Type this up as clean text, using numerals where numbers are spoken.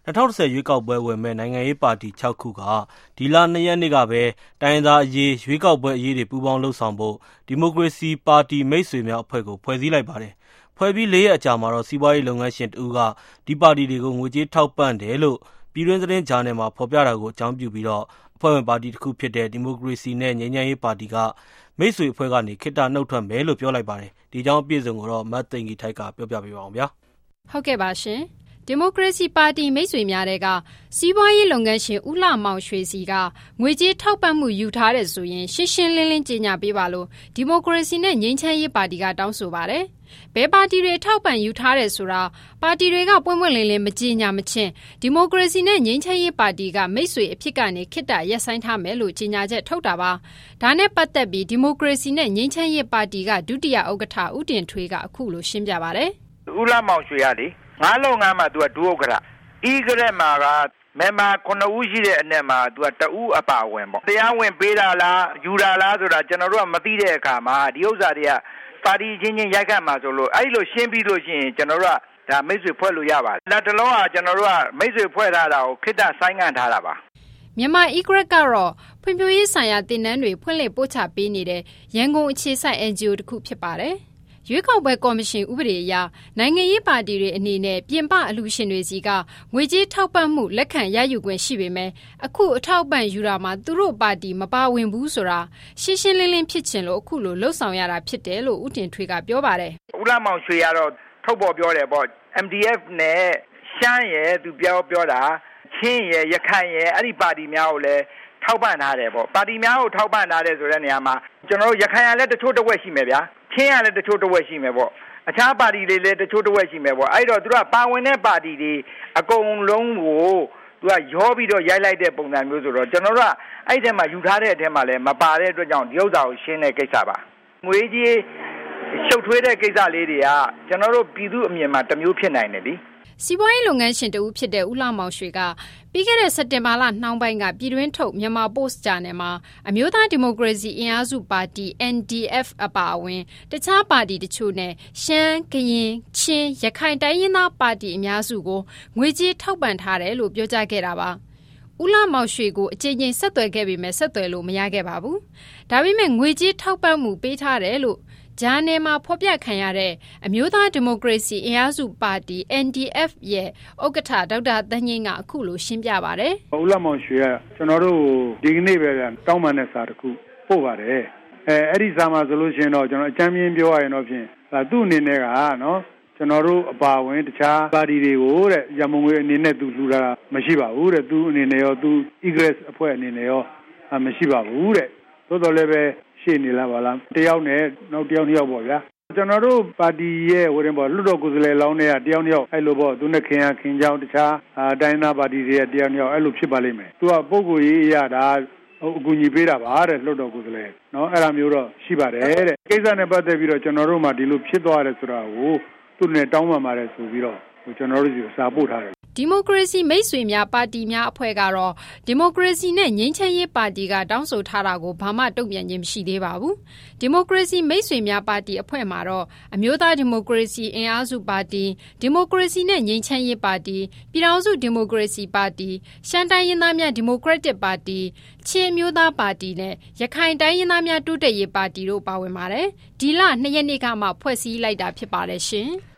2010ရွေးကောက်ပွဲဝင်မဲ့နိုင်ငံရေးပါတီ6ခုကဒီလ2ရက်နေ့ကပဲတိုင်းသားအရေးရွေးကောက်ပွဲအရေးတွေပူးပေါင်းလှုပ်ဆောင်ဖို့ဒီမိုကရေစီပါတီမိတ်ဆွေများအဖွဲ့ကိုဖွဲ့စည်းလိုက်ပါတယ်။ဖွဲ့ပြီး4ရက်အကြာမှာတော့စီးပွားရေးလုပ်ငန်းရှင်တဦးကဒီပါတီတွေကိုငွေကြေးထောက်ပံ့တယ်လို့ပြည်တွင်းသတင်းဂျာနယ်မှာဖော်ပြတာကိုအကြောင်းပြုပြီးတော့အဖွဲ့ဝင်ပါတီတစ်ခုဖြစ်တဲ့ဒီမိုကရေစီနဲ့ငြိမ်းချမ်းရေးပါတီကမိတ်ဆွေအဖွဲ့ကနေခေတ္တနှုတ်ထွက်မယ်လို့ပြောလိုက်ပါတယ်။ဒီကြောင်းအပြည့်အစုံကိုတော့မတ်သိန်ကြီးထိုက်ကပြောပြပေးပါအောင်ဗျာ။ဟုတ်ကဲ့ပါရှင်။ဒီမိုကရေစီပါတီမိတ်ဆွေများတဲ့ကစီးပွားရေးလုပ်ငန်းရှင်ဦးလှမောင်ရွှေစီကငွေကြေးထောက်ပံ့မှုယူထားတဲ့ဆိုရင်ရှင်းရှင်းလင်းလင်းကြေညာပေးပါလို့ဒီမိုကရေစီနဲ့ငြိမ်းချမ်းရေးပါတီကတောင်းဆိုပါတယ်။ဘယ်ပါတီတွေထောက်ပံ့ယူထားတဲ့ဆိုတာပါတီတွေကပွင့်ပွင့်လင်းလင်းမကြေညာမချင်းဒီမိုကရေစီနဲ့ငြိမ်းချမ်းရေးပါတီကမိတ်ဆွေအဖြစ်ကနေခေတ္တရပ်ဆိုင်းထားမယ်လို့ကြေညာချက်ထုတ်တာပါ။ဒါနဲ့ပတ်သက်ပြီးဒီမိုကရေစီနဲ့ငြိမ်းချမ်းရေးပါတီကဒုတိယဥက္ကဋ္ဌဦးတင်ထွေးကအခုလိုရှင်းပြပါတယ်။ဦးလှမောင်ရွှေရလေငါးလုပ်ငန်းမှာသူကဒုဥက္ကဋ္ဌဤကရက်မှာကမြန်မာ9ဦးရှိတဲ့အနက်မှာသူကတဦးအပါဝင်ပေါ့တရားဝင်ပေးတာလားယူတာလားဆိုတာကျွန်တော်တို့ကမသိတဲ့အခါမှာဒီဥစ္စာတွေကပါတီချင်းချင်းရိုက်ခတ်မှာဆိုလို့အဲ့လိုရှင်းပြီးလို့ရှိရင်ကျွန်တော်တို့ကဒါမိတ်ဆွေဖွဲ့လို့ရပါတယ်လက်တလုံးကကျွန်တော်တို့ကမိတ်ဆွေဖွဲ့ထားတာကိုခေတ္တဆိုင်းငံ့ထားတာပါမြန်မာဤကရက်ကတော့ဖွံ့ဖြိုးရေးဆိုင်ရာတင်နန်းတွေဖွင့်လှစ်ပို့ချပေးနေတဲ့ရန်ကုန်အခြေစိုက် NGO တစ်ခုဖြစ်ပါတယ်ရွေးကောက်ပွဲကော်မရှင်ဥပဒေအရနိုင်ငံရေးပါတီတွေအနေနဲ့ပြင်ပအလှူရှင်တွေစီကငွေကြေးထောက်ပံ့မှုလက်ခံရယူခွင့်ရှိပေမဲ့အခုအထောက်ပံ့ယူတာမှာသူတို့ပါတီမပါဝင်ဘူးဆိုတာရှင်းရှင်းလင်းလင်းဖြစ်ချင်လို့အခုလိုလှုပ်ဆောင်ရတာဖြစ်တယ်လို့ဦးတင်ထွေးကပြောပါတယ်။ဦးလှမောင်ရွှေကတော့ထုတ်ပေါ်ပြောတယ်ပေါ့ MDF နဲ့ရှမ်းရဲ့သူပြောတာချင်းရဲ့ရခိုင်ရဲ့အဲ့ဒီပါတီများကိုလည်းထောက်ပံ့ထားတယ်ပေါ့ပါတီများကိုထောက်ပံ့ထားတယ်ဆိုတဲ့နေရာမှာကျွန်တော်တို့ရခိုင်ကလည်းတချို့တစ်ဝက်ရှိမယ်ဗျာချင်းရလည်းတချို့တစ်ဝက်ရှိမယ်ပေါ့အခြားပါတီတွေလည်းတချို့တစ်ဝက်ရှိမယ်ပေါ့အဲ့တော့သူကပါဝင်တဲ့ပါတီတွေအကုန်လုံးကိုသူကရောပြီးတော့ရိုက်လိုက်တဲ့ပုံစံမျိုးဆိုတော့ကျွန်တော်တို့ကအဲ့ဒီထဲမှာယူထားတဲ့အထဲမှာလည်းမပါတဲ့အတွက်ကြောင့်ဒီဥစ္စာကိုရှင်းတဲ့ကိစ္စပါငွေကြီးရှုပ်ထွေးတဲ့ကိစ္စလေးတွေကကျွန်တော်တို့ပြည်သူအမြင်မှာတစ်မျိုးဖြစ်နိုင်တယ်လी စီးပွားရေးလုပ်ငန်းရှင်တဦးဖြစ်တဲ့ဦးလှမောင်ရွှေကပြီးခဲ့တဲ့စက်တင်ဘာလနှောင်းပိုင်းကပြည်တွင်းထုတ်မြန်မာပို့စ်ဂျာနယ်မှာအမျိုးသားဒီမိုကရေစီအင်အားစုပါတီ NDF အပါအဝင်တခြားပါတီတချို့နဲ့ရှမ်းကရင်ချင်းရခိုင်တိုင်းရင်းသားပါတီအများစုကိုငွေကြေးထောက်ပံ့ထားတယ်လို့ပြောကြားခဲ့တာပါဦးလှမောင်ရွှေကိုအကြိမ်ကြိမ်ဆက်သွယ်ခဲ့ပေမဲ့ဆက်သွယ်လို့မရခဲ့ပါဘူးဒါပေမဲ့ငွေကြေးထောက်ပံ့မှုပေးထားတယ်လို့ဂျာနယ်မှာဖော်ပြခံရတဲ့အမျိုးသားဒီမိုကရေစီအင်အားစုပါတီ NDF ရဲ့ဥက္ကဋ္ဌဒေါက်တာတန်းငင်းကအခုလိုရှင်းပြပါတယ်။ဦးလှမောင်ရွှေကကျွန်တော်တို့ဒီကနေ့ပဲတောင်းပန်တဲ့စာတစ်ခုပို့ပါတယ်။အဲ့ဒီစာမှာဆိုလို့ရှိရင်တော့ကျွန်တော်အကြမ်းမြင်ပြောရရင်တော့ဖြင့်သူ့အနေနဲ့ကနော်ကျွန်တော်တို့အပါဝင်တခြားပါတီတွေကိုတဲ့ရမုံငွေအနေနဲ့သူလှူတာမရှိပါဘူးတဲ့သူအနေနဲ့ရောသူ Egress အဖွဲ့အနေနဲ့ရောမရှိပါဘူးတဲ့သို့တော်လည်းပဲရှင်းနေလားပါလားတယောက်နဲ့နောက်တယောက်နှစ်ယောက်ပေါ့ဗျာကျွန်တော်တို့ပါတီရဲ့ဟိုတင်ပေါ့လွတ်တော်ကိုယ်စားလှယ်လောင်းတွေကတယောက်နှစ်ယောက်အဲ့လိုပေါ့သူနဲ့ခင်ကြောင်းတခြားတိုင်းသားပါတီတွေရဲ့တယောက်နှစ်ယောက်အဲ့လိုဖြစ်ပါလိမ့်မယ်သူကပုံကိုယ်ရေးအရတာအကူအညီပေးတာပါတဲ့လွတ်တော်ကိုယ်စားလှယ်နော်အဲ့လိုမျိုးတော့ရှိပါတယ်တဲ့ကိစ္စနဲ့ပတ်သက်ပြီးတော့ကျွန်တော်တို့မှဒီလိုဖြစ်သွားတယ်ဆိုတာကိုသူနဲ့တောင်းပန်ပါတယ်ဆိုပြီးတော့ကျွန်တော်တို့စီစာပို့ထားတယ်ဒီမိုကရေစီမိတ်ဆွေများပါတီများအဖွဲ့ကတော့ဒီမိုကရေစီနဲ့ငြိမ်းချမ်းရေးပါတီကတောင်းဆိုထားတာကိုဘာမှတုံ့ပြန်ခြင်းမရှိသေးပါဘူး။ဒီမိုကရေစီမိတ်ဆွေများပါတီအဖွဲ့မှာတော့အမျိုးသားဒီမိုကရေစီအင်အားစုပါတီဒီမိုကရေစီနဲ့ငြိမ်းချမ်းရေးပါတီပြည်ထောင်စုဒီမိုကရေစီပါတီရှမ်းတိုင်းရင်းသားများဒီမိုကရက်တစ်ပါတီချင်းမျိုးသားပါတီနဲ့ရခိုင်တိုင်းရင်းသားများတိုးတက်ရေးပါတီတို့ပါဝင်ပါတယ်။ဒီလ2ရက်နေ့ကမှဖွဲ့စည်းလိုက်တာဖြစ်ပါတယ်ရှင်။